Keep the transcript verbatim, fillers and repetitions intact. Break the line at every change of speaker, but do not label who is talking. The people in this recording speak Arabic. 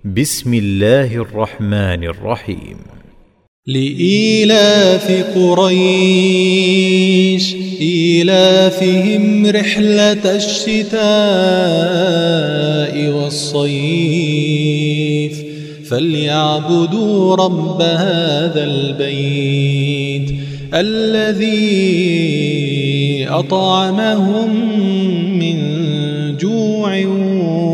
بسم الله الرحمن الرحيم.
لإيلاف قريش إيلافهم رحلة الشتاء والصيف فليعبدوا رب هذا البيت الذي أطعمهم من جوع